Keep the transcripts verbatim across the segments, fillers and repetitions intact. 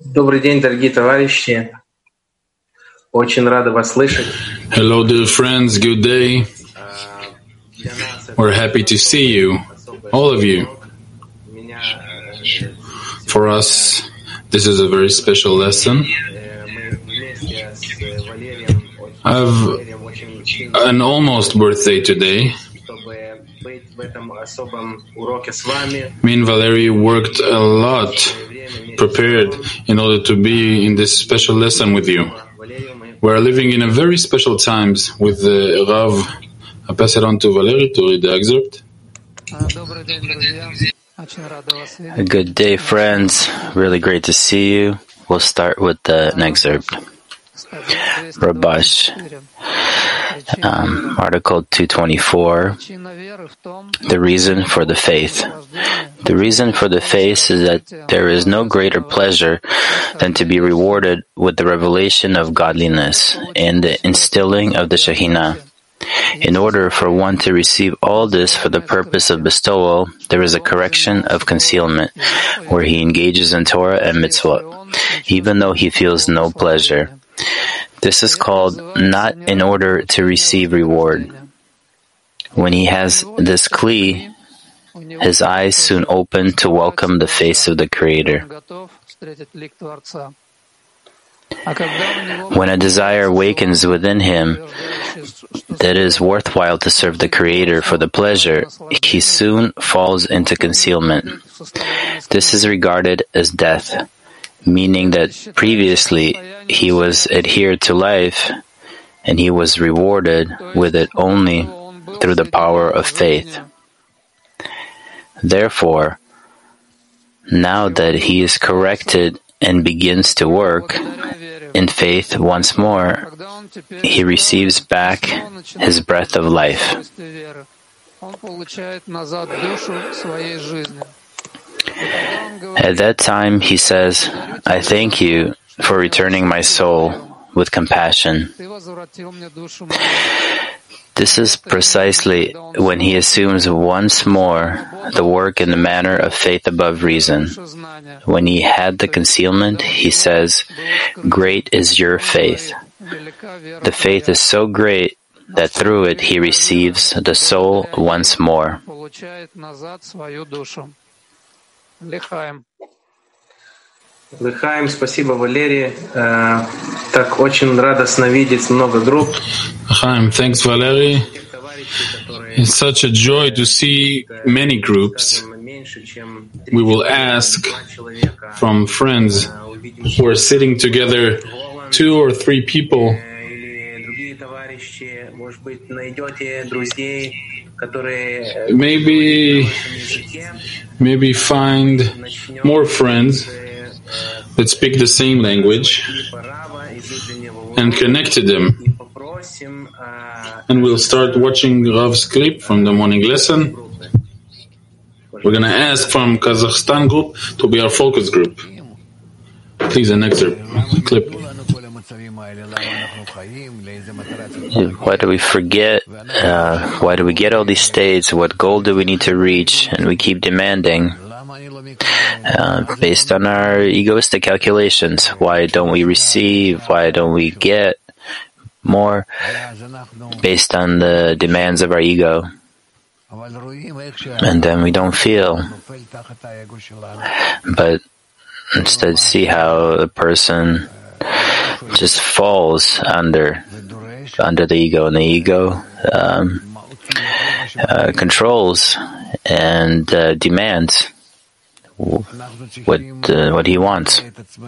Добрый день, дорогие товарищи. Очень рада вас слышать. Hello, dear friends. Good day. We're happy to see you, all of you. For us, this is a very special lesson. I have an almost birthday today. Me and Valerie worked a lot, prepared in order to be in this special lesson with you. We're living in a very special times with the Rav. I pass it on to Valerie to read the excerpt. A good day, friends. Really great to see you. We'll start with the next excerpt. Rabash, um, Article two twenty-four, the reason for the faith. The reason for the faith is that there is no greater pleasure than to be rewarded with the revelation of godliness and the instilling of the Shekhinah. In order for one to receive all this for the purpose of bestowal, there is a correction of concealment, where he engages in Torah and mitzvot, even though he feels no pleasure. This is called not in order to receive reward. When he has this kli, his eyes soon open to welcome the face of the Creator. When a desire awakens within him that it is worthwhile to serve the Creator for the pleasure, he soon falls into concealment. This is regarded as death, meaning that previously he was adhered to life and he was rewarded with it only through the power of faith. Therefore, now that he is corrected and begins to work in faith once more, he receives back his breath of life. At that time, he says, I thank you for returning my soul with compassion. This is precisely when he assumes once more the work in the manner of faith above reason. When he had the concealment, he says, great is your faith. The faith is so great that through it he receives the soul once more. Лыхаем, спасибо, Валерий. Так очень радостно видеть много групп. Chaim, thanks, Valerie. It's such a joy to see many groups. We will ask from friends who are sitting together, two or three people. Maybe, maybe find more friends that speak the same language and connect to them. And we'll start watching Rav's clip from the morning lesson. We're going to ask from Kazakhstan group to be our focus group. Please, an excerpt, clip. Why do we forget? Uh, why do we get all these states? What goal do we need to reach? And we keep demanding uh, based on our egoistic calculations. Why don't we receive? Why don't we get more? Based on the demands of our ego. And then we don't feel. But instead see how a person just falls under under the ego, and the ego um, uh, controls and uh, demands what uh, what he wants.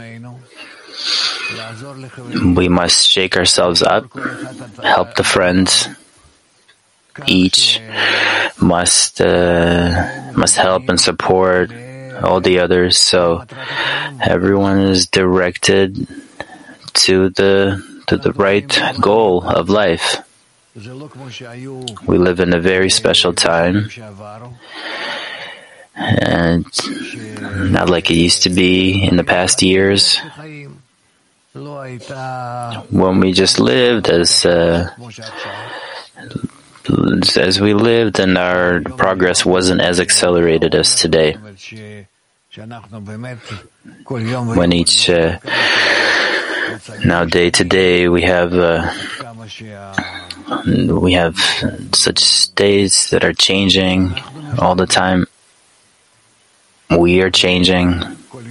We must shake ourselves up, help the friends. Each must uh, must help and support all the others, so everyone is directed to the to the right goal of life. We live in a very special time, and not like it used to be in the past years, when we just lived as uh, as we lived, and our progress wasn't as accelerated as today. When each, uh, now day to day, we have uh, we have such states that are changing all the time. We are changing.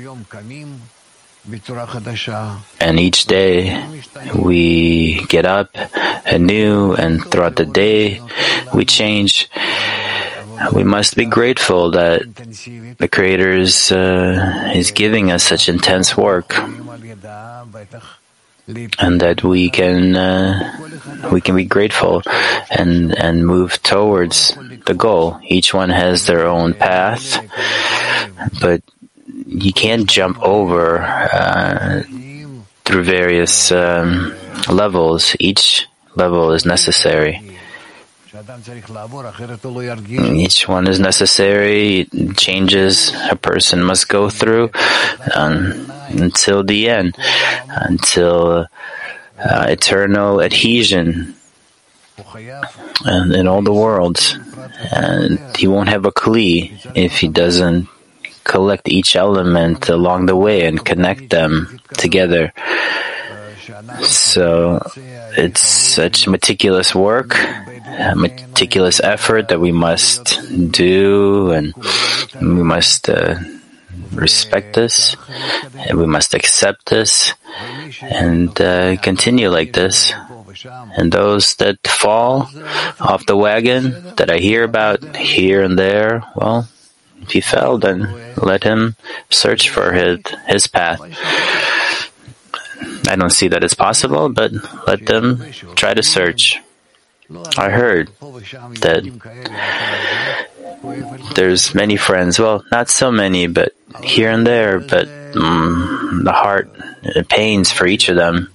And each day we get up anew, and throughout the day we change. We must be grateful that the Creator is, uh, is giving us such intense work, and that we can uh, we can be grateful and and move towards the goal. Each one has their own path, but you can't jump over uh, through various um, levels. Each level is necessary. Each one is necessary. Changes a person must go through um, until the end, until uh, eternal adhesion and in all the worlds. And he won't have a kli if he doesn't collect each element along the way and connect them together. So it's such meticulous work, meticulous effort that we must do, and we must uh, respect this, and we must accept this, and uh, continue like this. And those that fall off the wagon that I hear about here and there, well, if he fell, then let him search for his, his path. I don't see that it's possible, but let them try to search. I heard that there's many friends, well, not so many, but here and there, but um, the heart it pains for each of them.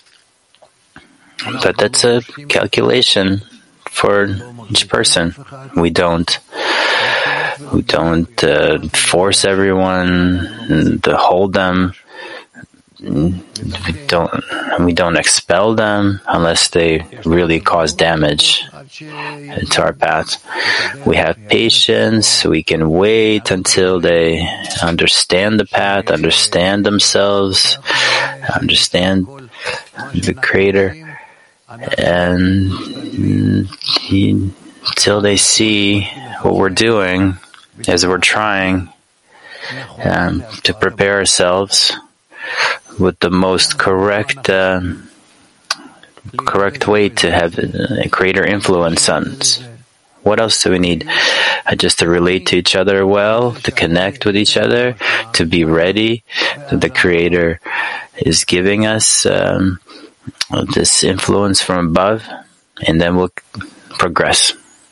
But that's a calculation for each person. We don't we don't uh, force everyone to hold them. We don't we don't expel them unless they really cause damage to our path. We have patience. We can wait until they understand the path, understand themselves, understand the Creator, and he, till they see what we're doing as we're trying um, to prepare ourselves with the most correct uh, correct way to have a greater influence on us. What else do we need? Uh, just to relate to each other well, to connect with each other, to be ready that the Creator is giving us um, this influence from above, and then we'll progress.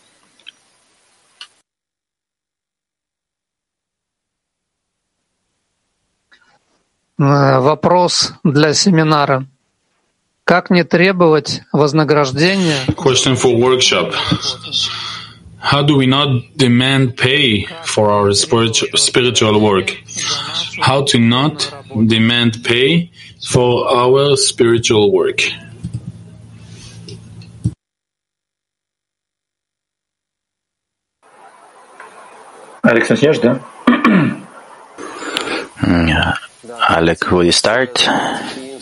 Вопрос для семинара. Как не требовать вознаграждения? Question for workshop. How do we not demand pay for our spiritual spiritual work? How to not demand pay for our spiritual work? Alex, начнешь, да? Yeah. Alec, will you start? Uh,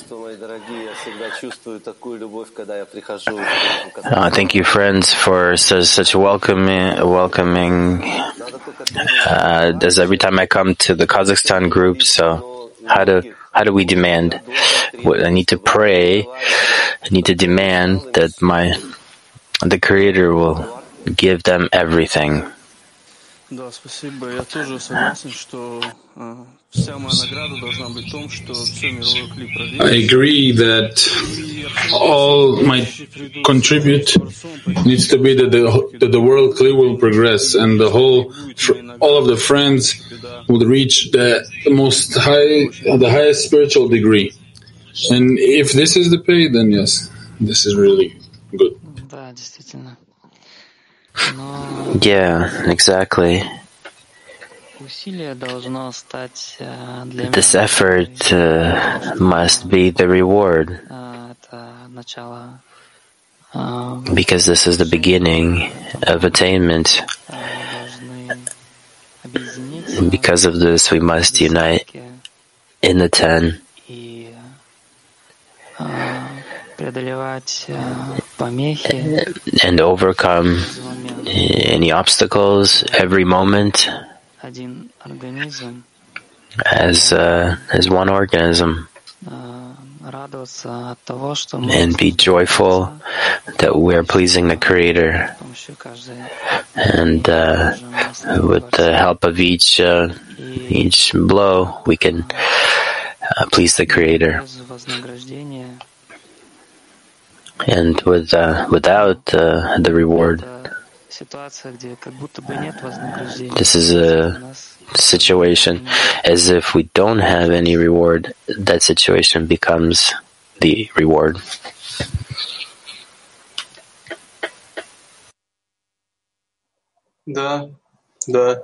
thank you, friends, for such, such welcoming. welcoming uh, as every time I come to the Kazakhstan group, so how do how do we demand? I need to pray. I need to demand that my the Creator will give them everything. Да, спасибо. Я тоже согласен, что вся моя награда должна быть в том, что все мировое кли прогресс. I agree that all my contribute needs to be that the that the world clear will progress, and the whole all of the friends will reach the most high the highest spiritual degree. And if this is the pay, then yes, this is really good. Да, действительно. Yeah, exactly. This effort uh, must be the reward, because this is the beginning of attainment. Because of this, we must unite in the ten and overcome any obstacles every moment as uh, as one organism, and be joyful that we are pleasing the Creator, and uh, with the help of each uh, each blow we can uh, please the Creator. And with uh, without uh, the reward, this is a situation as if we don't have any reward. That situation becomes the reward. Да, да.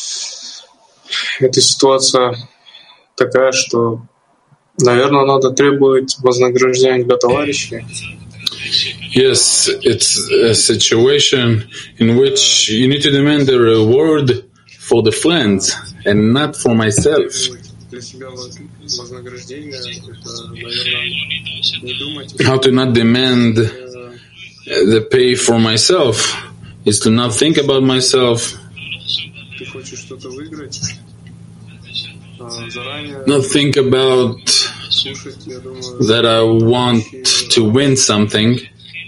Эта ситуация такая, что, наверное, надо требовать вознаграждения для товарищей. Yes, it's a situation in which you need to demand a reward for the friends and not for myself. How to not demand the pay for myself is to not think about myself, not think about that I want to win something,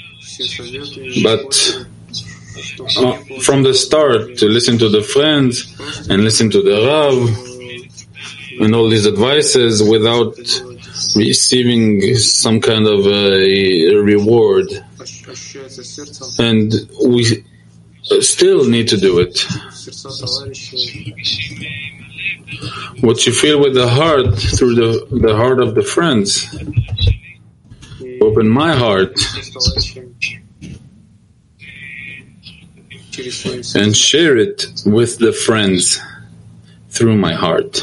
but uh, from the start to listen to the friends and listen to the Rav and all these advices without receiving some kind of a reward. And we still need to do it. What you feel with the heart through the, the heart of the friends. Open my heart and share it with the friends through my heart.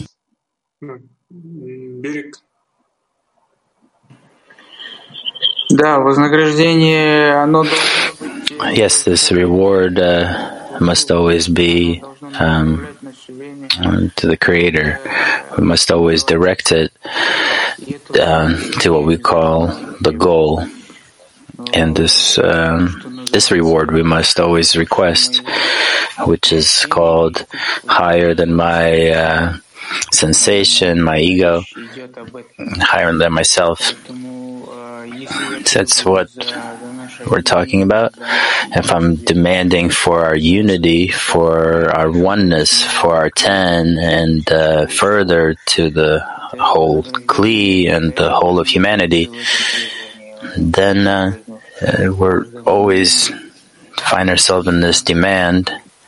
Yes, this reward uh, must always be um, to the Creator. We must always direct it uh, to what we call the goal. And this um, this reward we must always request, which is called higher than my uh, sensation, my ego, higher than myself. That's what we're talking about. If I'm demanding for our unity, for our oneness, for our ten, and uh, further to the whole Kli and the whole of humanity, then uh, uh, we're always find ourselves in this demand.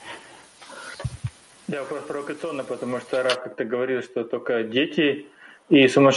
Yes, Rav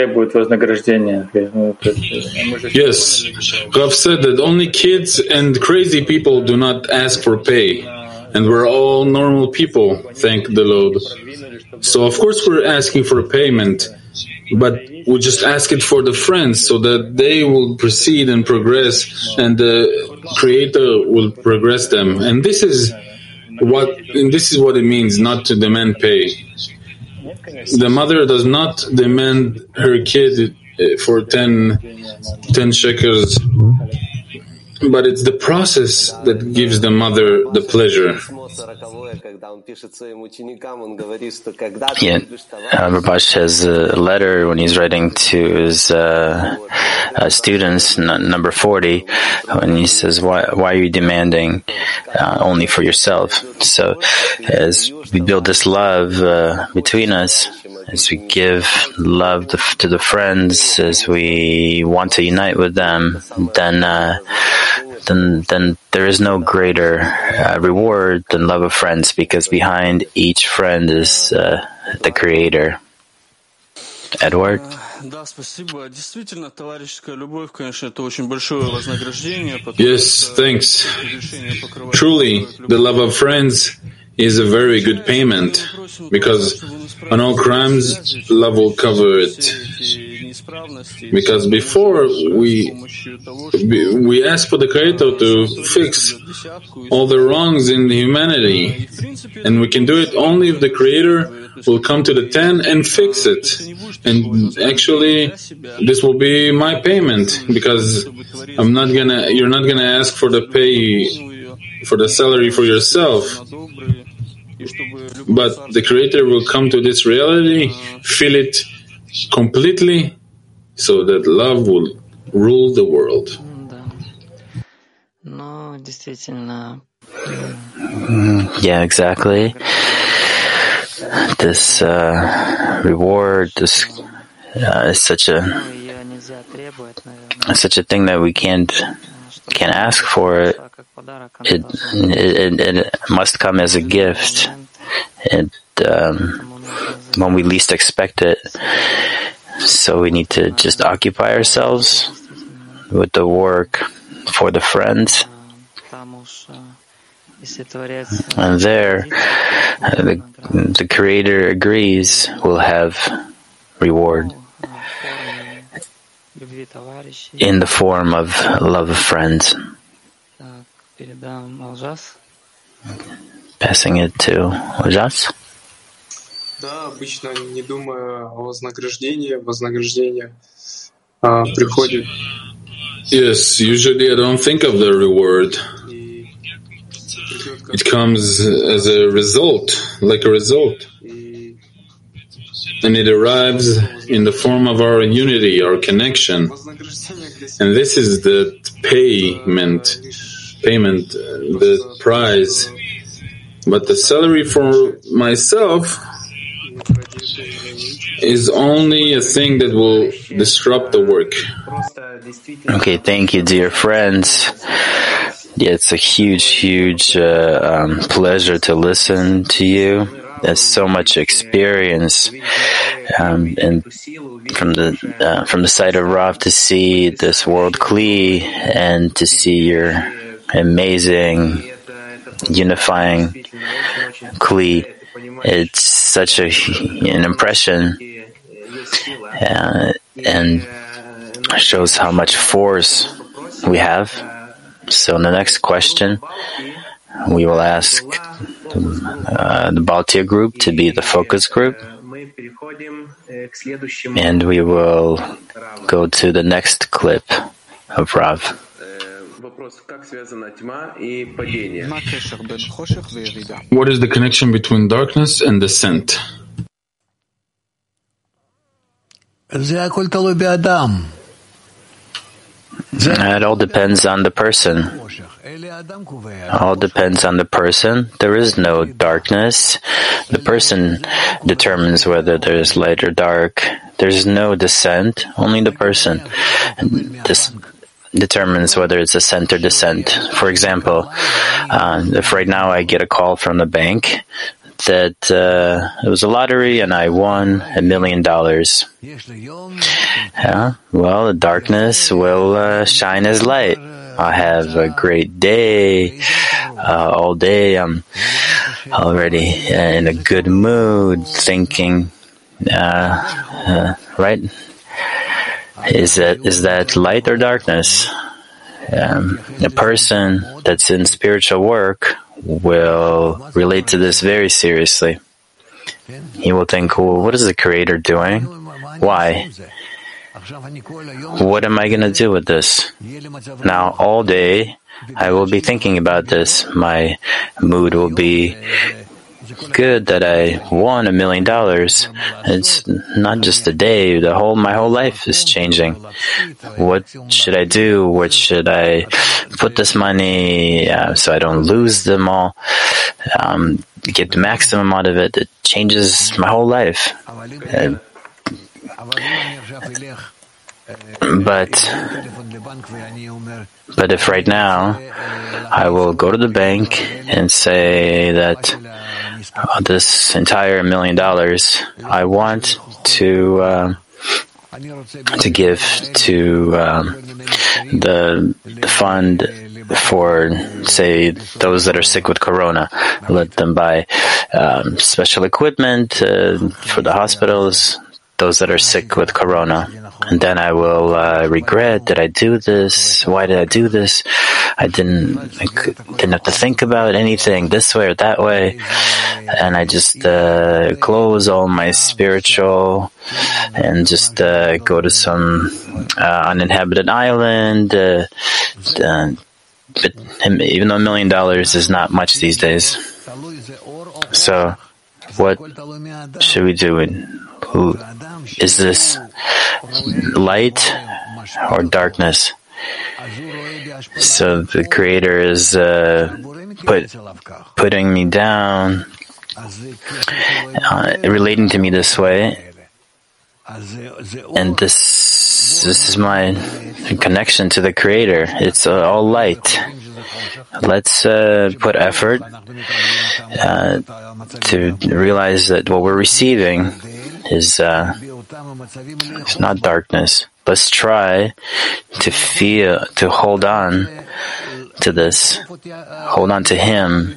said that only kids and crazy people do not ask for pay, and we're all normal people, thank the Lord. So of course we're asking for a payment, but we just ask it for the friends so that they will proceed and progress, and the Creator will progress them. And this is what and this is what it means not to demand pay. The mother does not demand her kid for ten, ten shekels, but it's the process that gives the mother the pleasure. Yeah, uh, Rabash has a letter when he's writing to his uh, uh, students, n- number forty, when he says, why, why are you demanding uh, only for yourself? So as we build this love uh, between us, as we give love to, to the friends, as we want to unite with them, then uh, then then there is no greater uh, reward than love of friends, because behind each friend is uh, the Creator. Edward? Yes, thanks. Truly, the love of friends is a very good payment, because on all crimes, love will cover it. Because before we we ask for the Creator to fix all the wrongs in humanity, and we can do it only if the Creator will come to the ten and fix it. And actually, this will be my payment, because I'm not gonna. You're not gonna ask for the pay for the salary for yourself. But the Creator will come to this reality, feel it completely, so that love will rule the world. Yeah, exactly. This uh, reward, this uh, is such a such a thing that we can't can't ask for. It it, it, it must come as a gift. It um, when we least expect it. So we need to just occupy ourselves with the work for the friends. And there, the, the Creator agrees we'll have reward in the form of love of friends. Passing it to Ojas. Да, обычно не думая о вознаграждении, вознаграждение а, приходит. Yes, usually I don't think of the reward. It comes as a result, like a result. And it arrives in the form of our unity, our connection. And this is the payment, payment, the prize. But the salary for myself is only a thing that will disrupt the work. Okay, thank you, dear friends. Yeah, it's a huge, huge uh, um, pleasure to listen to you. There's so much experience, um, and from the uh, from the side of Rav to see this world Kli and to see your amazing unifying Kli. It's such a, an impression, uh, and shows how much force we have. So in the next question, we will ask uh, the Baltia group to be the focus group, and we will go to the next clip of Rav. What is the connection between darkness and descent? It all depends on the person. All depends on the person. There is no darkness. The person determines whether there is light or dark. There's no descent. Only the person This determines whether it's ascent or descent. For example, uh, if right now I get a call from the bank that uh, it was a lottery and I won a million dollars. Yeah, well, the darkness will uh, shine as light. I'll have a great day. Uh, all day I'm already in a good mood, thinking, uh, uh, right? Is that is that light or darkness? Um, a person that's in spiritual work will relate to this very seriously. He will think, well, what is the Creator doing? Why? What am I going to do with this? Now, all day, I will be thinking about this. My mood will be good that I won a million dollars. It's not just a day, the whole, my whole life is changing. What should I do? What should I put this money uh, so I don't lose them all? Um, get the maximum out of it. It changes my whole life. Uh, But, but if right now I will go to the bank and say that uh, this entire million dollars I want to uh, to give to um, the, the fund for, say, those that are sick with corona. Let them buy um, special equipment uh, for the hospitals, those that are sick with corona. And then I will uh, regret, did I do this? Why did I do this? I didn't I didn't have to think about anything this way or that way. And I just uh, close all my spiritual and just uh, go to some uh, uninhabited island. Uh, uh, but even though a million dollars is not much these days. So what should we do? Who is this? Light or darkness? So the Creator is uh, put, putting me down, uh, relating to me this way, and this this is my connection to the Creator. It's uh, all light. Let's uh, put effort uh, to realize that what we're receiving is uh, it's not darkness. Let's try to feel, to hold on to this, hold on to Him.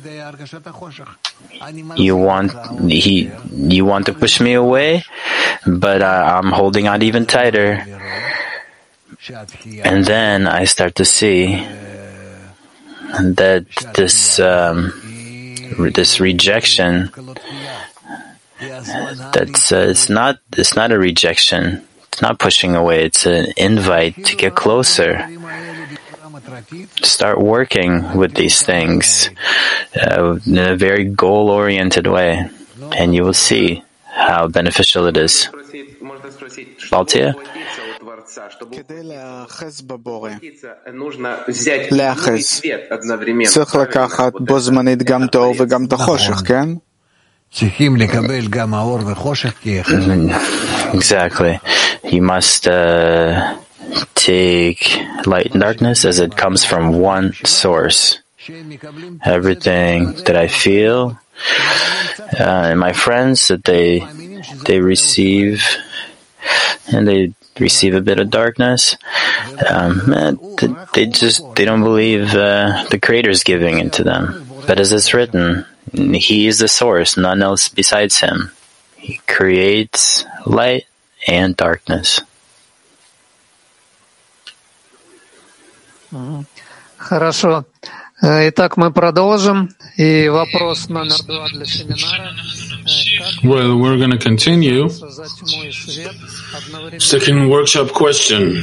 You want he, you want to push me away, but uh, I'm holding on even tighter. And then I start to see that this um, this rejection, that's uh, it's not it's not a rejection. It's not pushing away. It's an invite to get closer. Start working with these things uh, in a very goal-oriented way, and you will see how beneficial it is. Baltia? להאחז. צריך לקחת בו זמנית גם טוב וגם את החושך, כן? Exactly. You must uh, take light and darkness as it comes from one source. Everything that I feel, uh, and my friends, that they they receive, and they receive a bit of darkness. Um, they just they don't believe uh, the Creator is giving it to them. But as it's written, He is the source, none else besides Him. He creates light and darkness. Хорошо. Итак, мы продолжим. И вопрос номер два для семинара. Well, we're going to continue. Second workshop question.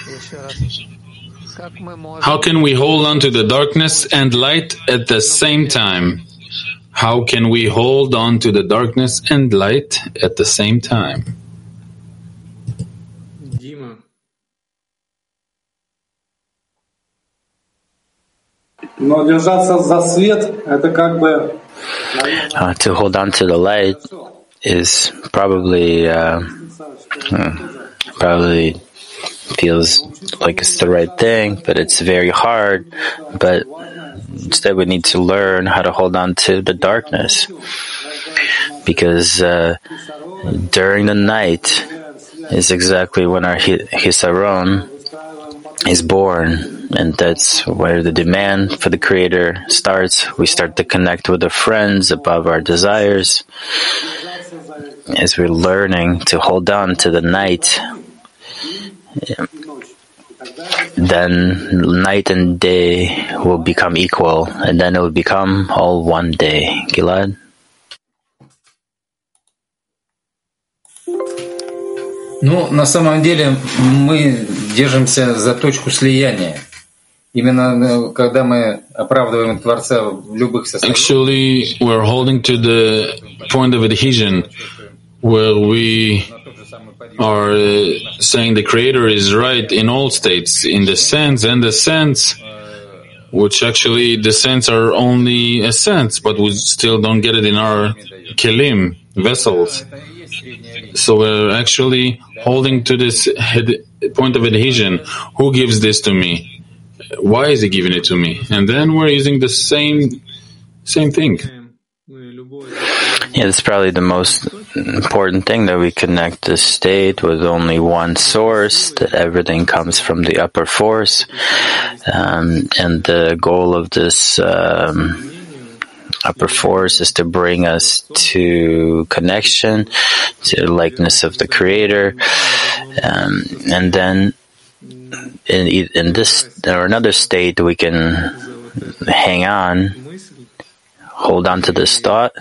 How can we hold on to the darkness and light at the same time? How can we hold on to the darkness and light at the same time? Но держаться за свет, это как бы... Uh, to hold on to the light is probably uh, probably feels like it's the right thing, but it's very hard. But instead, we need to learn how to hold on to the darkness, because uh, during the night is exactly when our hisaron is born. And that's where the demand for the Creator starts. We start to connect with our friends above our desires. As we're learning to hold on to the night, then night and day will become equal, and then it will become all one day. Gilad? Ну, на самом деле, мы держимся за точку слияния. Именно когда мы оправдываем Творца в любых состояниях. Actually, we're holding to the point of adhesion where we are saying the Creator is right in all states, in the sense and the sense, which actually the sense are only a sense, but we still don't get it in our kelim, vessels. So we're actually holding to this head, point of adhesion. Who gives this to me? Why is He giving it to me? And then we're using the same same thing. Yeah, that's probably the most important thing, that we connect the state with only one source, that everything comes from the upper force. Um, and the goal of this um, upper force is to bring us to connection, to the likeness of the Creator. Um, and then in, in this or another state, we can hang on, hold on to this thought,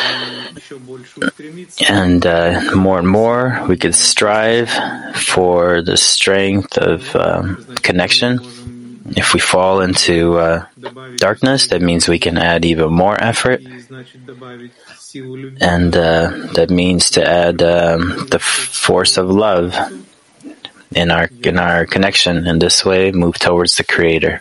and uh, more and more we could strive for the strength of um, connection. If we fall into uh, darkness, that means we can add even more effort, and uh, that means to add um, the force of love in our in our connection. In this way, move towards the Creator.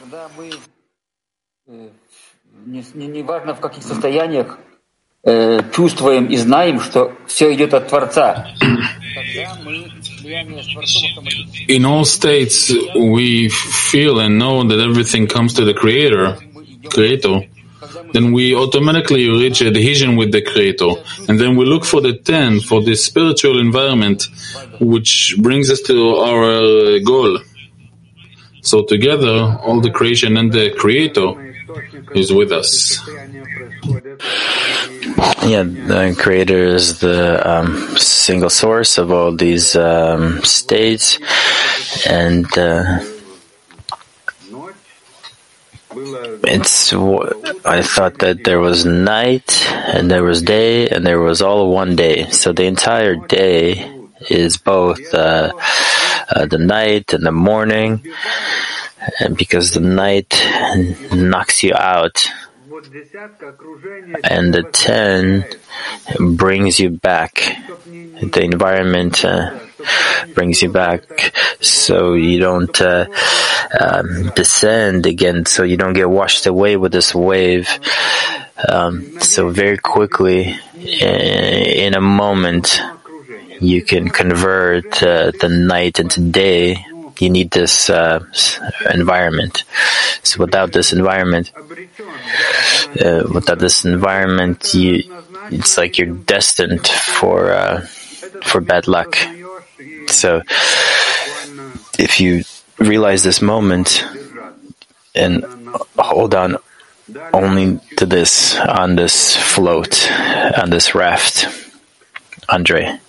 Неважно в каких состояниях чувствуем и знаем, что все идет от Творца. In all states, we feel and know that everything comes to the Creator, Creator. Then we automatically reach adhesion with the Creator, and then we look for the ten, for the spiritual environment, which brings us to our goal. So together, all the creation and the Creator is with us. Yeah, the Creator is the um, single source of all these um, states, and uh, it's. I thought that there was night, and there was day, and there was all one day. So the entire day is both uh, uh, the night and the morning, and because the night knocks you out, and the ten brings you back. The environment uh, brings you back, so you don't uh, um, descend again, so you don't get washed away with this wave. Um, so very quickly, in a moment, you can convert uh, the night into day. You need this uh, environment. So without this environment, uh, without this environment, you, it's like you're destined for uh, for bad luck. So if you realize this moment and hold on only to this, on this float, on this raft, Andre.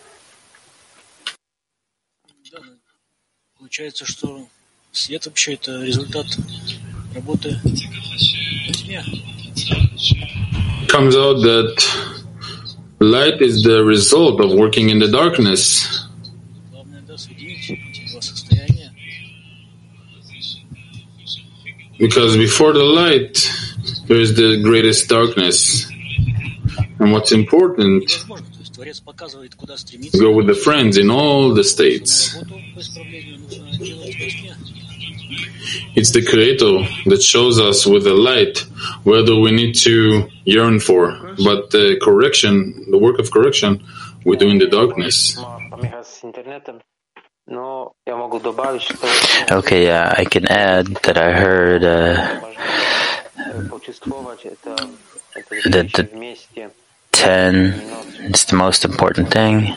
Получается, что свет вообще это результат работы во тьме. Comes out that light is the result of working in the darkness. Главное, да, соединить эти два состояния. Because before the light, there is the greatest darkness. And what's important, go with the friends in all the states. It's the Creator that shows us with the light whether we need to yearn for. But the correction, the work of correction, we do in the darkness. Okay, yeah, I can add that I heard uh, that the ten is the most important thing.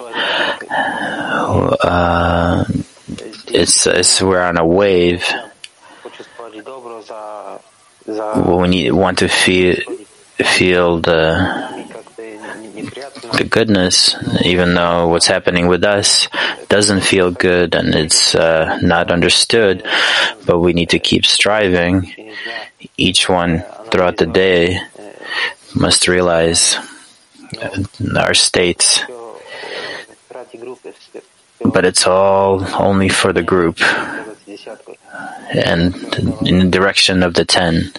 Uh, it's, it's we're on a wave. We need, want to feel feel the the goodness, even though what's happening with us doesn't feel good and it's uh, not understood. But we need to keep striving. Each one throughout the day must realize our states. But it's all only for the group and in the direction of the ten.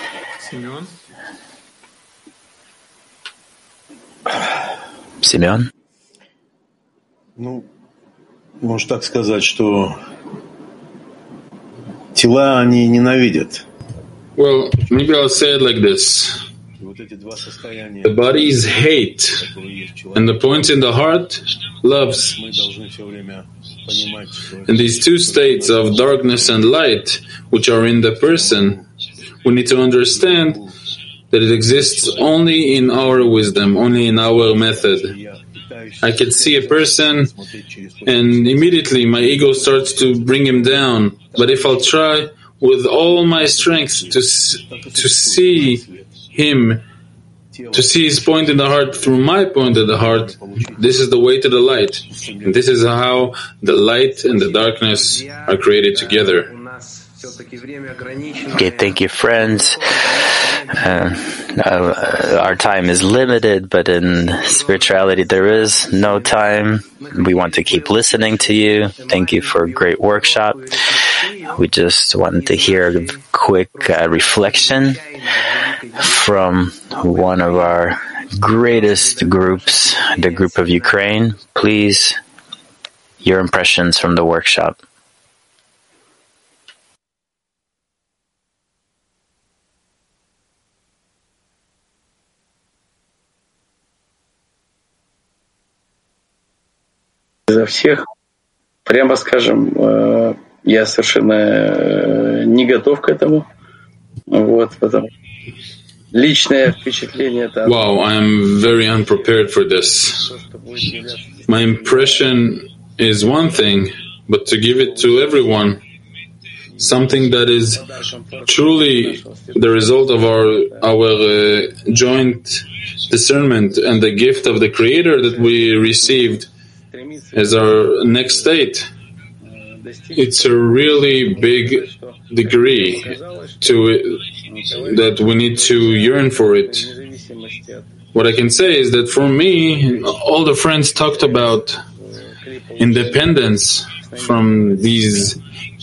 Simeon? Ну, можно так сказать, что тела они ненавидят. Well, maybe I'll say it like this. The bodies hate, and the point in the heart loves. And these two states of darkness and light, which are in the person, we need to understand that it exists only in our wisdom, only in our method. I can see a person, and immediately my ego starts to bring him down. But if I'll try with all my strength to to see him to see his point in the heart through my point in the heart, this is the way to the light. And this is how the light and the darkness are created together. Okay, thank you, friends. Uh, uh, our time is limited, but in spirituality there is no time. We want to keep listening to you. Thank you for a great workshop. We just wanted to hear a quick uh, reflection from one of our greatest groups, the group of Ukraine. Please, your impressions from the workshop. За всех, прямо скажем, я совершенно не готов к этому. Вот, потому личное впечатление это. Wow, I am very unprepared for this. My impression is one thing, but to give it to everyone, something that is truly the result of our our uh, joint discernment and the gift of the Creator that we received as our next state. It's a really big degree to it, that we need to yearn for it. What I can say is that for me, all the friends talked about independence from these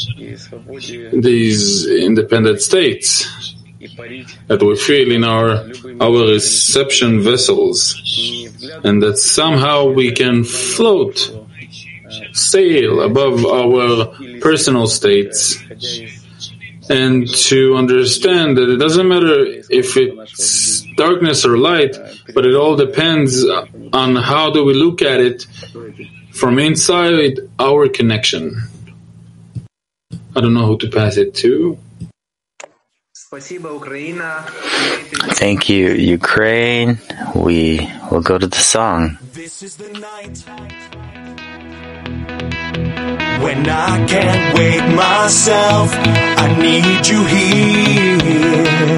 these independent states that we feel in our our reception vessels, and that somehow we can float, sail above our personal states, and to understand that it doesn't matter if it's darkness or light, but it all depends on how do we look at it from inside our connection. I don't know who to pass it to. Thank you, Ukraine. We will go to the song. This is the night when I can't wait myself. I need you here.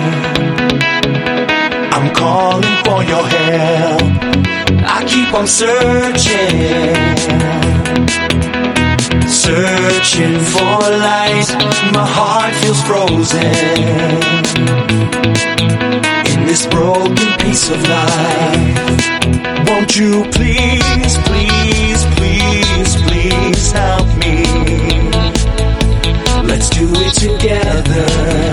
I'm calling for your help. I keep on searching, searching for light. My heart feels frozen in this broken piece of life. Won't you please, please, please, please help me? Let's do it together.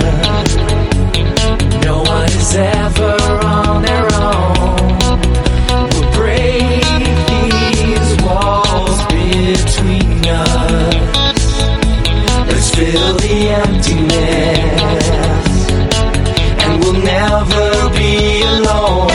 No one is ever on their own. We'll break these walls between us. Let's fill the emptiness, and we'll never be alone.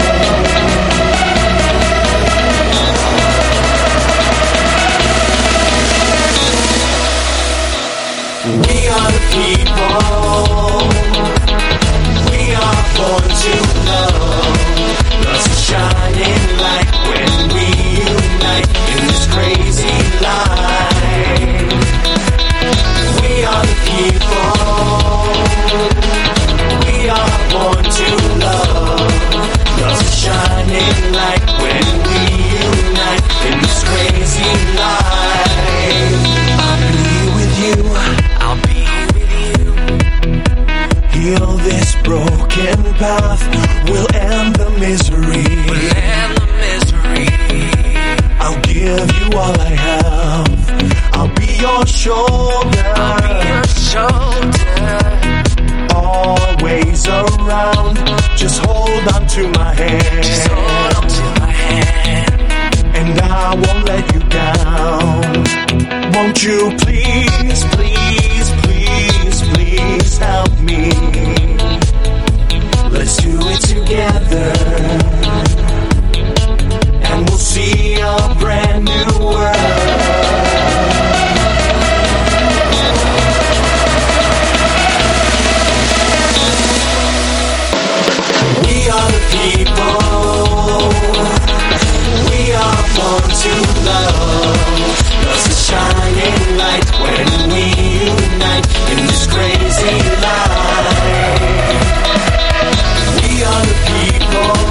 We are the people. We are born to love. Love's a shining light when we unite in this crazy life. We are the people. We are born to love. Love's a shining light when we unite in this crazy life. I'll be with you. I'll be with you. Heal this broken path. We'll end the misery. We'll end the misery. I'll give you all I have. I'll be your shoulder. I'll be your shoulder. Always around. Just hold on to my hand. Just hold on to my hand. And I won't let you down. Won't you please, please, please, please help me? Let's do it together, and we'll see a brand new world. We are the people. We are born to love. Love's a shining light when we unite in this crazy life. We are the people.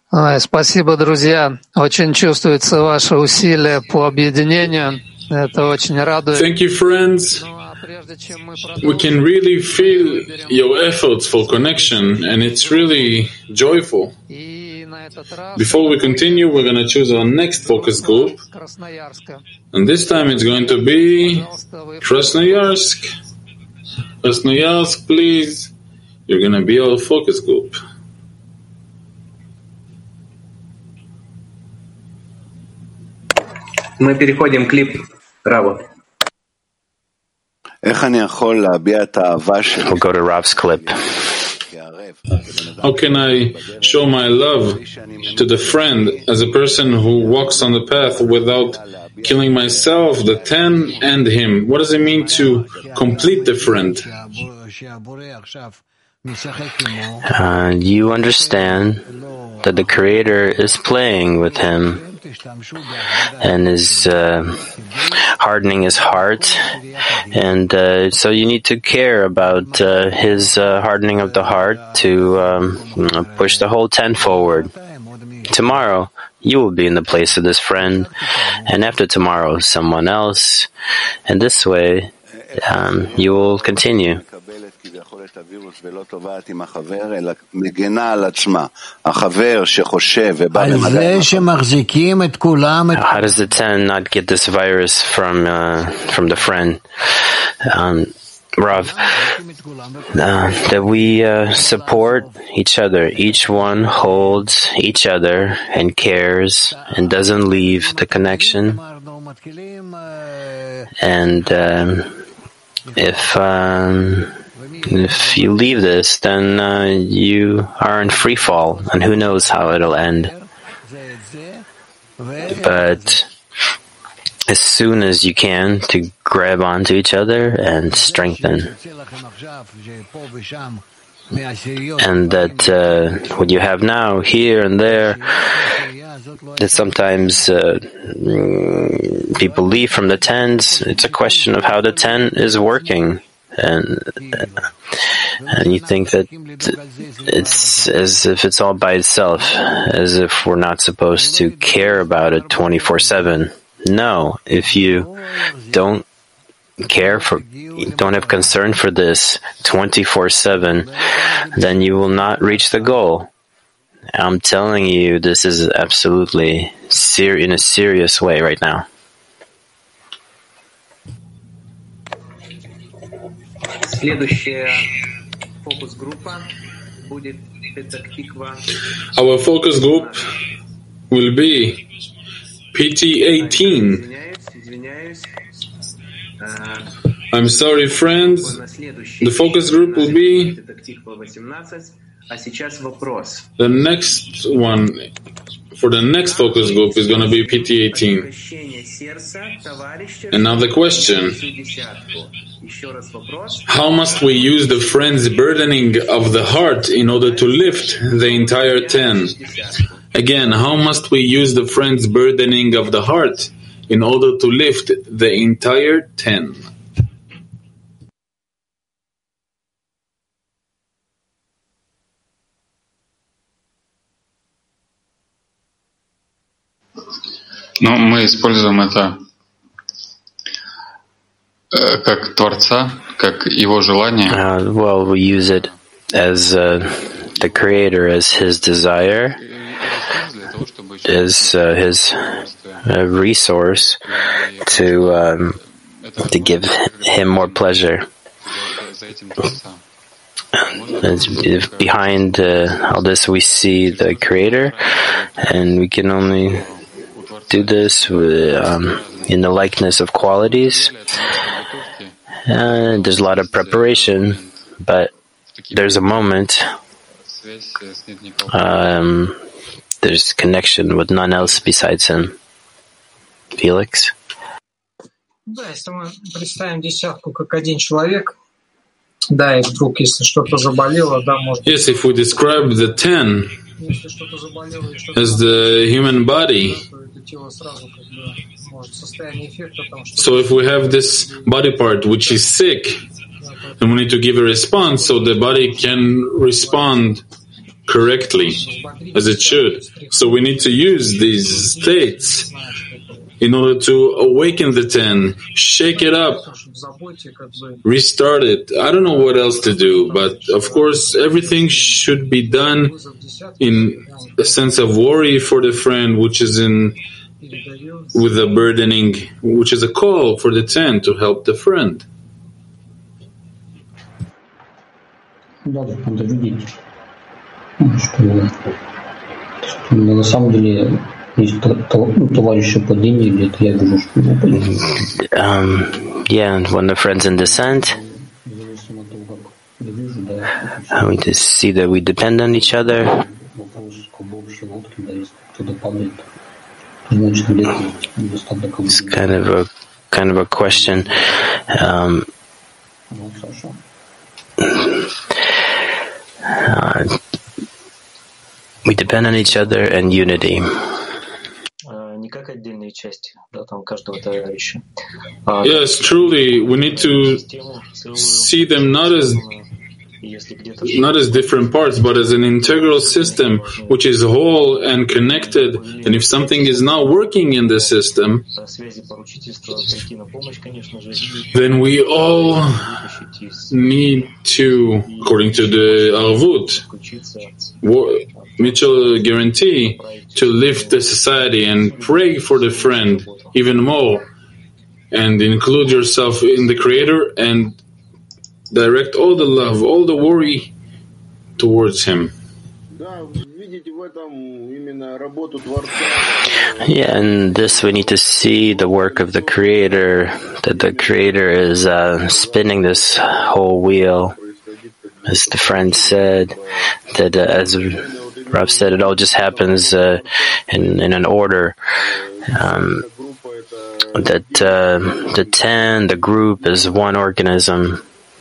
Ой, спасибо, друзья. Очень чувствуется ваше усилие по объединению. Это очень радует. Thank you, friends. We can really feel your efforts for connection, and it's really joyful. Before we continue, we're going to choose our next focus group. And this time it's going to be Krasnoyarsk. Krasnoyarsk, please. You're going to be our focus group. Мы переходим к клип Раву. We'll go to Rav's clip. How can I show my love to the friend as a person who walks on the path without killing myself, the ten, and him? What does it mean to complete the friend? Uh, you understand that the Creator is playing with him and is uh, hardening his heart, and uh, so you need to care about uh, his uh, hardening of the heart to um, push the whole ten forward. Tomorrow, you will be in the place of this friend, and after tomorrow, someone else, and this way, um, you will continue. How does the ten not get this virus from uh, from the friend? Um, Rav, uh, that we uh, support each other. Each one holds each other and cares and doesn't leave the connection. And um, if um, if you leave this, then uh, you are in free fall, and who knows how it'll end. But as soon as you can, to grab onto each other and strengthen. And that uh, what you have now, here and there, that sometimes uh, people leave from the tens. It's a question of how the ten is working. And and you think that it's as if it's all by itself, as if we're not supposed to care about it twenty-four seven. No, if you don't care for, don't have concern for this twenty-four seven, then you will not reach the goal. I'm telling you, this is absolutely ser- in a serious way right now. Our focus group will be P T eighteen. I'm sorry, friends. The focus group will be the next one. For the next focus group is going to be P T eighteen. And now the question: how must we use the friend's burdening of the heart in order to lift the entire ten? Again, how must we use the friend's burdening of the heart in order to lift the entire ten? Ну, мы используем это э, как Творца, как Его желание. Uh, well, we use it as uh, the Creator, as His desire, as uh, His uh, resource to um, to give Him more pleasure. As behind uh, all this, we see the Creator, and we can only do this with, um, in the likeness of qualities. Uh, there's a lot of preparation, but there's a moment, um, there's connection with none else besides him. Felix? Да, если мы представим десятку как один человек, да, и вдруг, если что-то заболело, да, может... Yes, if we describe the ten as the human body, so if we have this body part which is sick, then we need to give a response so the body can respond correctly, as it should. So we need to use these states in order to awaken the ten, shake it up, restart it. I don't know what else to do, but of course everything should be done in a sense of worry for the friend, which is in with a burdening, which is a call for the ten to help the friend. На самом деле есть товарищи по Индии, где-то я вижу, что Um, yeah, and when the friends in descent, we just see that we depend on each other. It's kind of a kind of a question. Um, uh, we depend on each other and unity. Yes, truly, we need to see them not as not as different parts, but as an integral system, which is whole and connected. And if something is not working in the system, then we all need to, according to the Arvut, mutual guarantee, to lift the society and pray for the friend even more, and include yourself in the Creator and direct all the love, all the worry towards Him. Yeah, and this we need to see the work of the Creator, that the Creator is uh, spinning this whole wheel. As the friend said, that uh, as Rav said, it all just happens uh, in, in an order. Um, that uh, the ten, the group is one organism.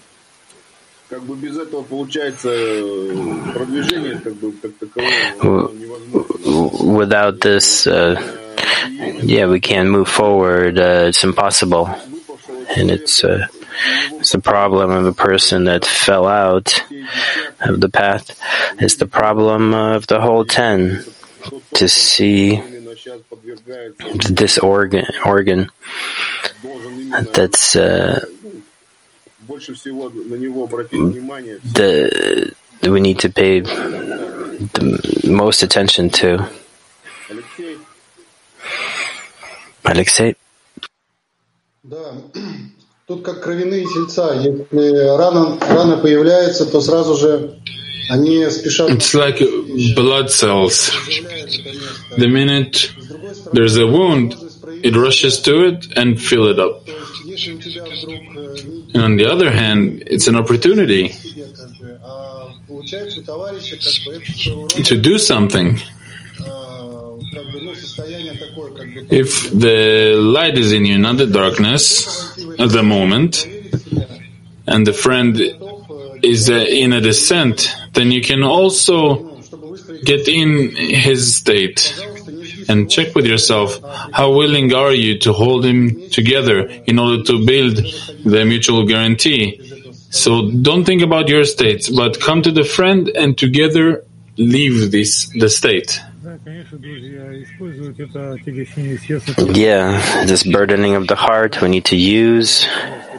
Without this, uh, yeah, we can't move forward. Uh, it's impossible. And it's, uh, it's a problem of a person that fell out of the path. It's the problem of the whole ten, to see this organ, organ that's uh, the we need to pay the most attention to. Alexei? Тут как кровяные тельца. Если рана, рана появляется, то сразу же они спешат. It's like blood cells. The minute there's a wound, it rushes to it and fill it up. And on the other hand, it's an opportunity to do something. If the light is in you, not the darkness, at the moment, and the friend is uh, in a descent, then you can also get in his state and check with yourself, how willing are you to hold him together in order to build the mutual guarantee? So don't think about your states, but come to the friend and together leave this the state. Yeah, this burdening of the heart we need to use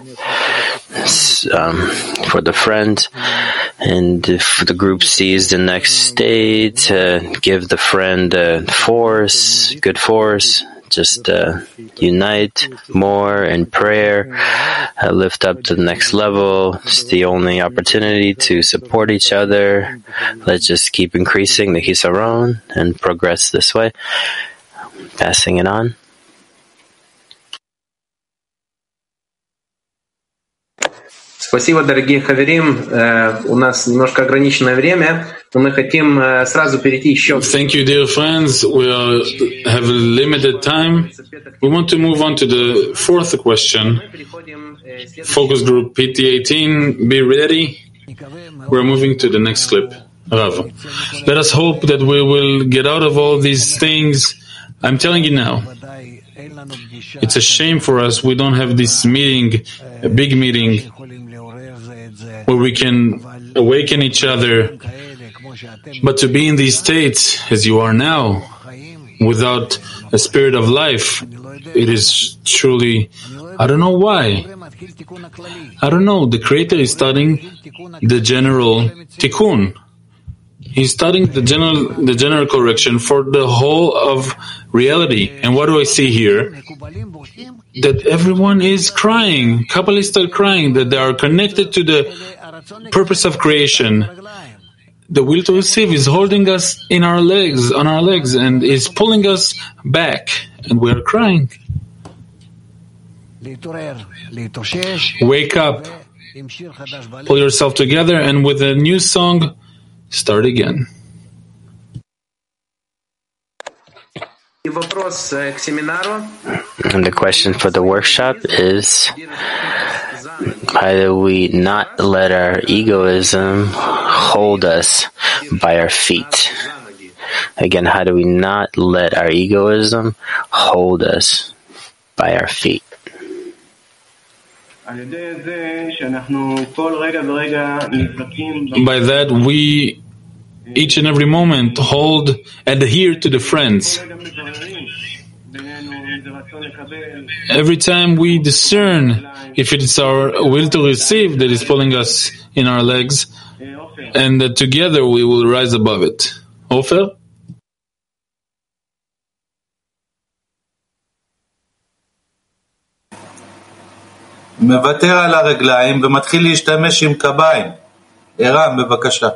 um, for the friend, and if the group sees the next state, uh, give the friend uh, force, good force. Just uh, unite more in prayer, uh, lift up to the next level. It's the only opportunity to support each other. Let's just keep increasing the Hisaron and progress this way. Passing it on. Спасибо, дорогие хаверим. У нас немножко ограниченное время, но мы хотим сразу перейти еще. Thank you, dear friends. We are, have a limited time. We want to move on to the fourth question. Focus group P T eighteen, be ready. We're moving to the next clip. Rav, let us hope that we will get out of all these things. I'm telling you now, it's a shame for us we don't have this meeting, a big meeting, where we can awaken each other But to be in these states as you are now, without a spirit of life, it is truly, I don't know why. I don't know. The Creator is starting the general tikkun. He's starting the general, the general correction for the whole of reality. And what do I see here? That everyone is crying. Kabbalists are crying that they are connected to the purpose of creation. The will to receive is holding us in our legs, on our legs, and is pulling us back, and we are crying. Wake up, pull yourself together, and with a new song, start again. And the question for the workshop is, how do we not let our egoism hold us by our feet? Again, how do we not let our egoism hold us by our feet? By that, we each and every moment hold, adhere to the friends. Every time we discern if it is our will to receive that is pulling us in our legs, and that together we will rise above it. Ofer? מוותר על הרגליים ומתחיל להשתמש עם קביים. ערן, בבקשה.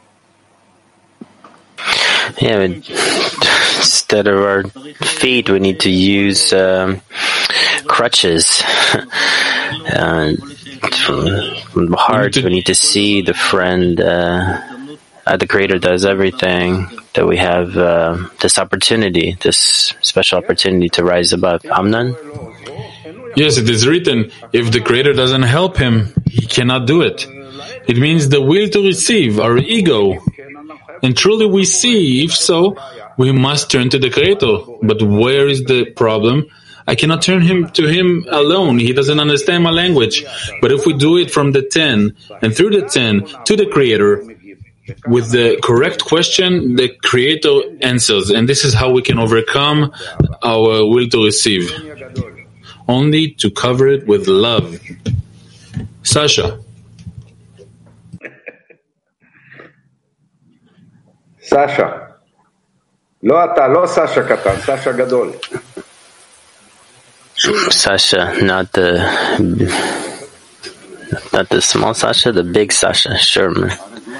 Yeah, instead of our feet, we need to use um, crutches. uh, from the heart, we need to see the friend. Uh, uh, the Creator does everything, that we have uh, this opportunity, this special opportunity to rise above. Amnon? Yes, it is written, if the Creator doesn't help him, he cannot do it. It means the will to receive, our ego. And truly we see, if so, we must turn to the Creator. But where is the problem? I cannot turn him to him alone. He doesn't understand my language. But if we do it from the ten, and through the ten, to the Creator, with the correct question, the Creator answers. And this is how we can overcome our will to receive. Only to cover it with love. Sasha. סשה. לא אתה, לא סשה קטן, סשה גדול. Sasha, not the not the small Sasha, the big Sasha, Sherman.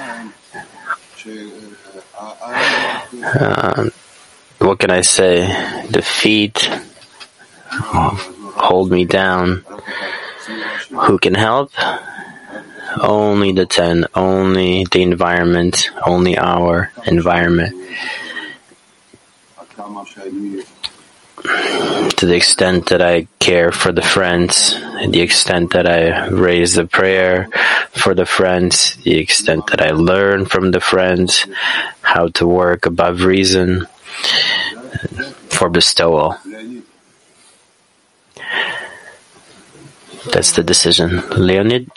Uh, what can I say? The feet hold me down. Who can help? Only the ten, only the environment, only our environment. To the extent that I care for the friends, the extent that I raise the prayer for the friends, the extent that I learn from the friends how to work above reason for bestowal. That's the decision. Leonid?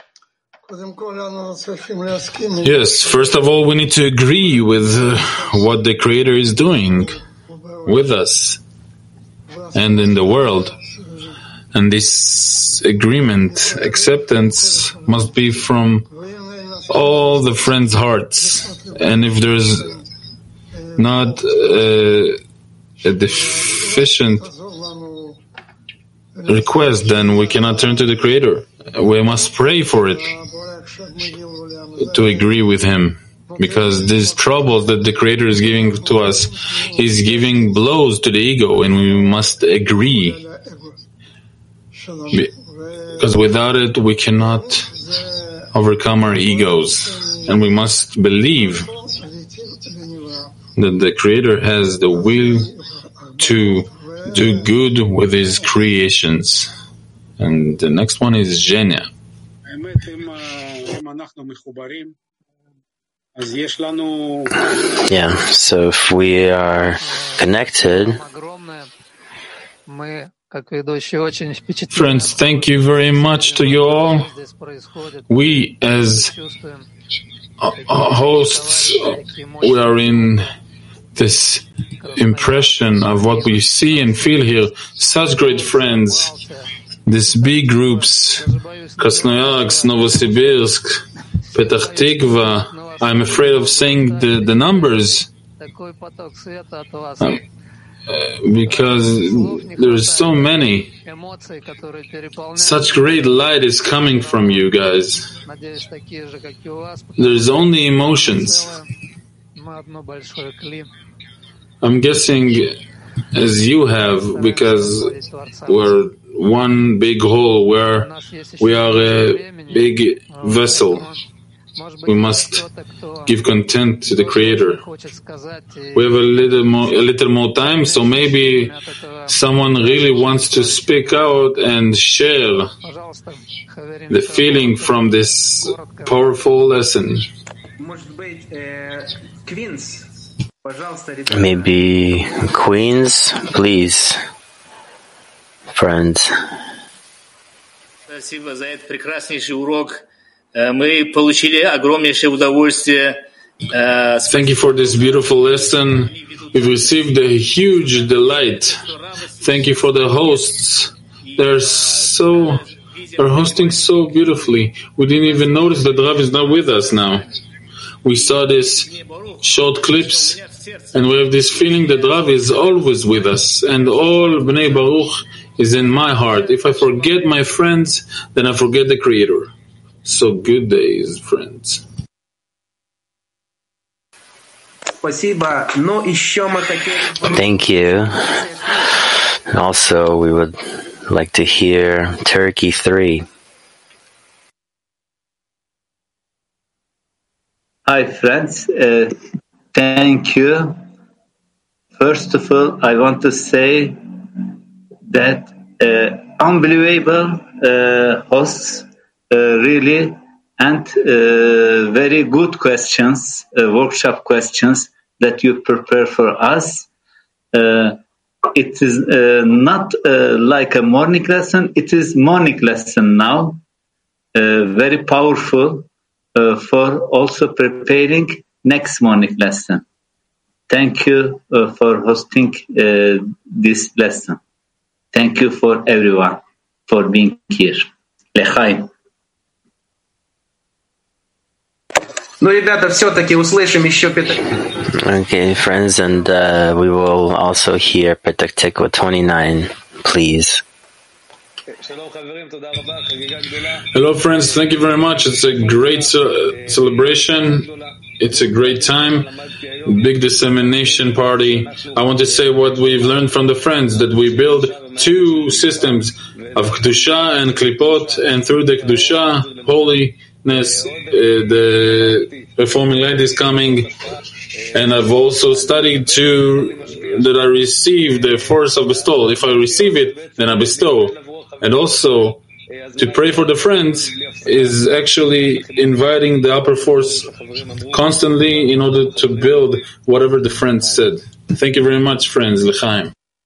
Yes, first of all, we need to agree with uh, what the Creator is doing with us and in the world. And this agreement, acceptance, must be from all the friends' hearts. And if there's not uh, a deficient request, then we cannot turn to the Creator. We must pray for it, to agree with Him, because these troubles that the Creator is giving to us, He's giving blows to the ego, and we must agree, because without it we cannot overcome our egos, and we must believe that the Creator has the will to do good with His creations. And the next one is Zhenya. Yeah, so if we are connected, friends, thank you very much to you all. We, as hosts, we are in this impression of what we see and feel here. Such great friends, these big groups, Krasnoyarsk, Novosibirsk, Petach Tikva. I'm afraid of saying the, the numbers um, uh, because there's so many. Such great light is coming from you guys. There's only emotions. I'm guessing as you have, because we're one big whole, where we are a big vessel. We must give content to the Creator. We have a little more, a little more time, so maybe someone really wants to speak out and share the feeling from this powerful lesson. Maybe Queens, please, friends. Спасибо за этот прекраснейший урок. Мы получили огромнейшее удовольствие. Thank you for this beautiful lesson. We've received a huge delight. Thank you for the hosts. They're so, they're hosting so beautifully. We didn't even notice that Rav is not with us now. We saw this short clips, and we have this feeling that Rav is always with us, and all Bnei Baruch is in my heart. If I forget my friends, then I forget the Creator. So good days, friends. Thank you. Also, we would like to hear Turkey three. Hi, friends. Uh, thank you. First of all, I want to say that uh, unbelievable uh, hosts. Uh, really, and uh, very good questions, uh, workshop questions that you prepare for us. Uh, it is uh, not uh, like a morning lesson, it is morning lesson now. Uh, very powerful uh, for also preparing next morning lesson. Thank you uh, for hosting uh, this lesson. Thank you for everyone for being here. L'chaim. Okay, friends, and uh, we will also hear Petach Tikva twenty-nine, please. Hello, friends. Thank you very much. It's a great ce- celebration. It's a great time. Big dissemination party. I want to say what we've learned from the friends, that we build two systems of Kedusha and Klipot, and through the Kedusha, holy, Uh, the Reforming Light is coming, and I've also studied to that I receive the force of bestowal. If I receive it, then I bestow. And also, to pray for the friends is actually inviting the upper force constantly in order to build whatever the friends said. Thank you very much, friends. L'chaim.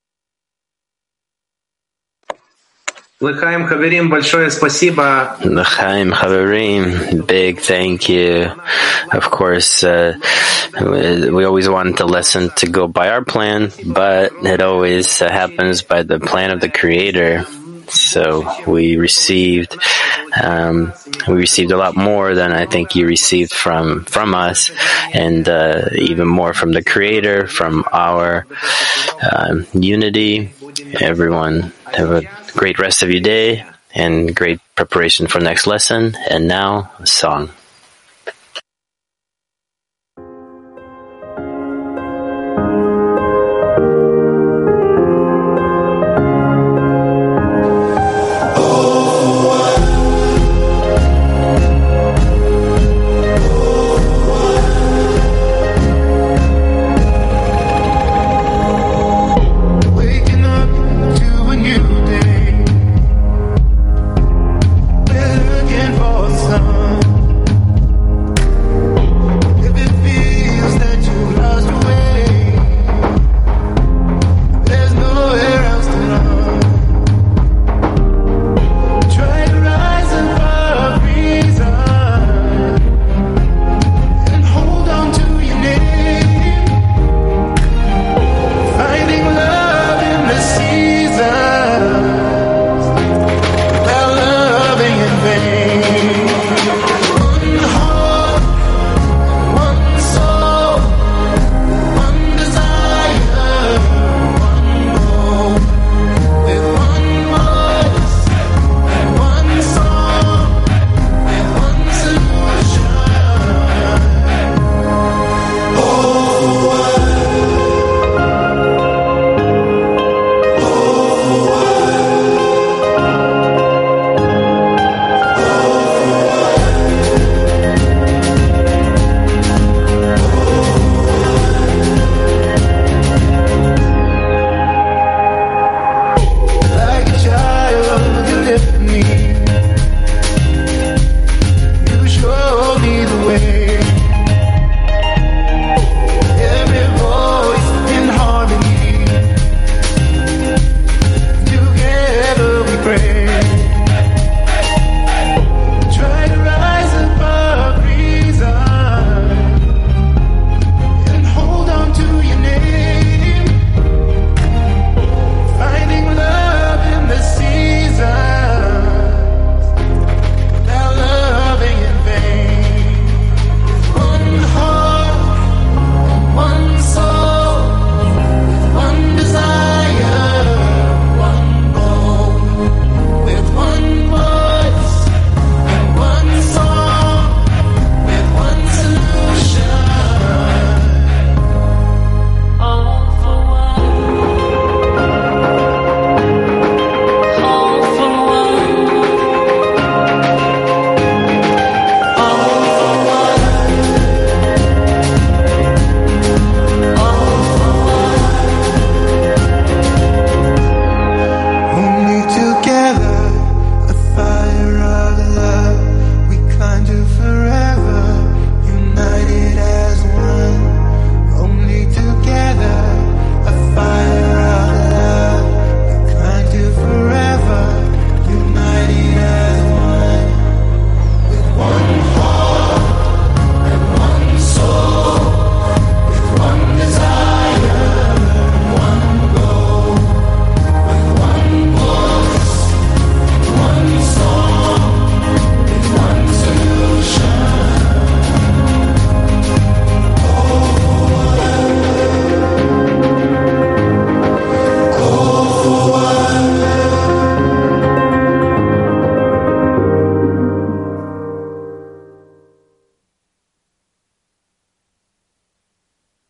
L'chaim Chaverim, большое спасибо. L'chaim Chaverim, big thank you. Of course, uh, we always wanted the lesson to go by our plan, but it always uh, happens by the plan of the Creator. So we received, um, we received a lot more than I think you received from from us, and uh, even more from the Creator, from our uh, unity. Everyone have a great rest of your day and great preparation for next lesson. And now, a song.